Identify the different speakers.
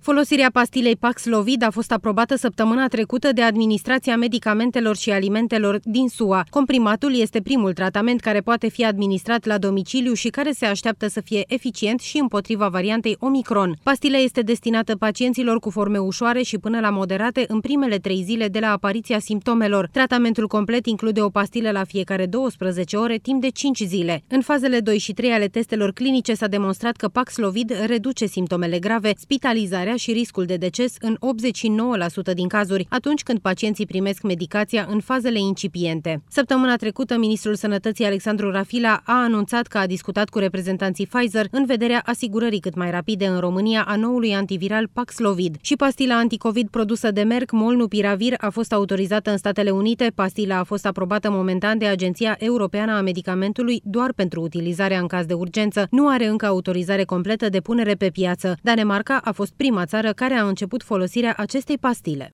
Speaker 1: Folosirea pastilei Paxlovid a fost aprobată săptămâna trecută de Administrația Medicamentelor și Alimentelor din SUA. Comprimatul este primul tratament care poate fi administrat la domiciliu și care se așteaptă să fie eficient și împotriva variantei Omicron. Pastila este destinată pacienților cu forme ușoare și până la moderate în primele 3 zile de la apariția simptomelor. Tratamentul complet include o pastilă la fiecare 12 ore timp de 5 zile. În fazele 2 și 3 ale testelor clinice s-a demonstrat că Paxlovid reduce simptomele grave, spitalizarea și riscul de deces în 89% din cazuri, atunci când pacienții primesc medicația în fazele incipiente. Săptămâna trecută, ministrul Sănătății Alexandru Rafila a anunțat că a discutat cu reprezentanții Pfizer în vederea asigurării cât mai rapide în România a noului antiviral Paxlovid. Și pastila anticovid produsă de Merck, Molnupiravir, a fost autorizată în Statele Unite. Pastila a fost aprobată momentan de Agenția Europeană a Medicamentului doar pentru utilizarea în caz de urgență. Nu are încă autorizare completă de punere pe piață. Danemarca a fost prima țară care a început folosirea acestei pastile.